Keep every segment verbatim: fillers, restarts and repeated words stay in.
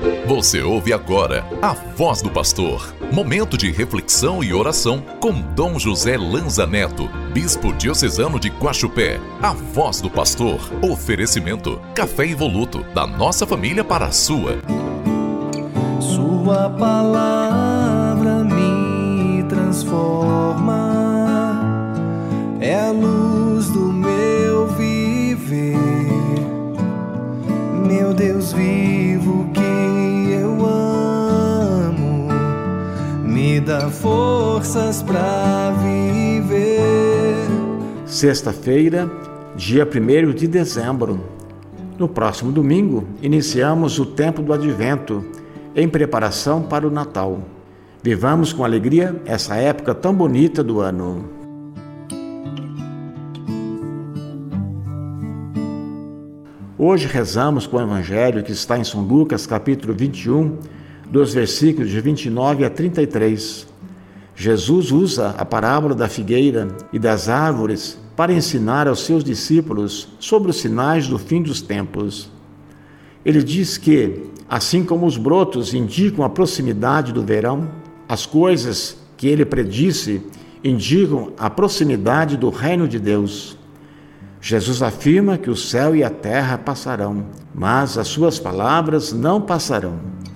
Você ouve agora a Voz do Pastor, momento de reflexão e oração com Dom José Lanza Neto, Bispo Diocesano de Guaxupé. A Voz do Pastor, oferecimento, café Evoluto, da nossa família para a sua. Sua palavra me transforma, é a luz do meu viver, meu Deus vivo que eu amo, me dá forças pra viver. Sexta-feira, dia primeiro de dezembro. No próximo domingo, iniciamos o tempo do Advento, em preparação para o Natal. Vivamos com alegria essa época tão bonita do ano. Hoje rezamos com o Evangelho que está em São Lucas, capítulo vinte e um, dos versículos de vinte e nove a trinta e três. Jesus usa a parábola da figueira e das árvores para ensinar aos seus discípulos sobre os sinais do fim dos tempos. Ele diz que, assim como os brotos indicam a proximidade do verão, as coisas que ele predisse indicam a proximidade do reino de Deus. Jesus afirma que o céu e a terra passarão, mas as suas palavras não passarão.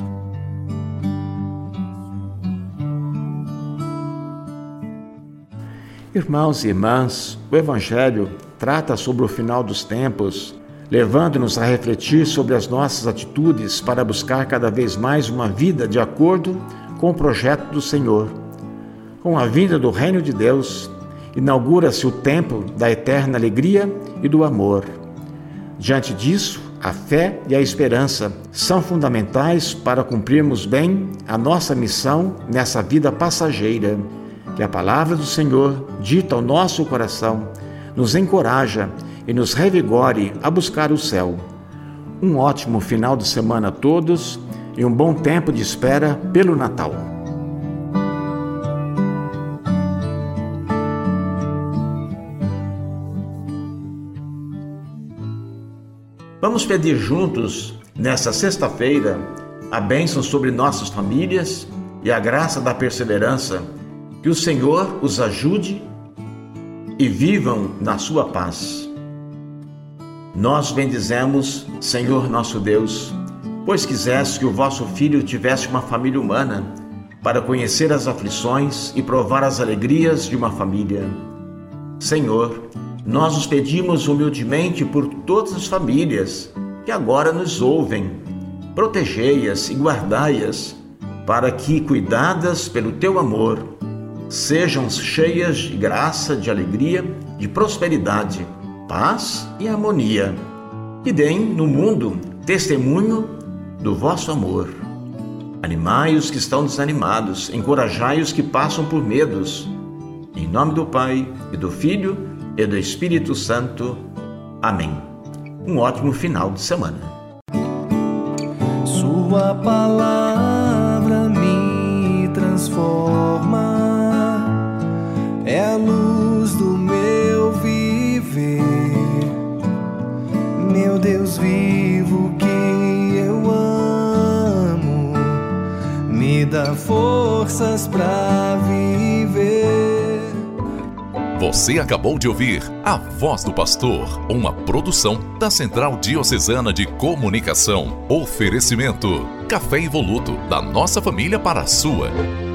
Irmãos e irmãs, o Evangelho trata sobre o final dos tempos, levando-nos a refletir sobre as nossas atitudes para buscar cada vez mais uma vida de acordo com o projeto do Senhor. Com a vinda do Reino de Deus, inaugura-se o tempo da eterna alegria e do amor. Diante disso, a fé e a esperança são fundamentais para cumprirmos bem a nossa missão nessa vida passageira. Que a palavra do Senhor, dita ao nosso coração, nos encoraja e nos revigore a buscar o céu. Um ótimo final de semana a todos e um bom tempo de espera pelo Natal. Vamos pedir juntos, nesta sexta-feira, a bênção sobre nossas famílias e a graça da perseverança. Que o Senhor os ajude e vivam na sua paz. Nós bendizemos, Senhor nosso Deus, pois quiseste que o vosso Filho tivesse uma família humana, para conhecer as aflições e provar as alegrias de uma família. Senhor, nós os pedimos humildemente por todas as famílias que agora nos ouvem. Protegei-as e guardai-as, para que, cuidadas pelo teu amor, sejam cheias de graça, de alegria, de prosperidade, paz e harmonia, e deem no mundo testemunho do vosso amor. Animai os que estão desanimados, encorajai os que passam por medos. Em nome do Pai, e do Filho, e do Espírito Santo. Amém. Um ótimo final de semana. Sua palavra me transforma, é a luz do meu viver, meu Deus vivo que eu amo, me dá forças pra viver. Você acabou de ouvir A Voz do Pastor, uma produção da Central Diocesana de Comunicação. Oferecimento, café Evoluto, da nossa família para a sua.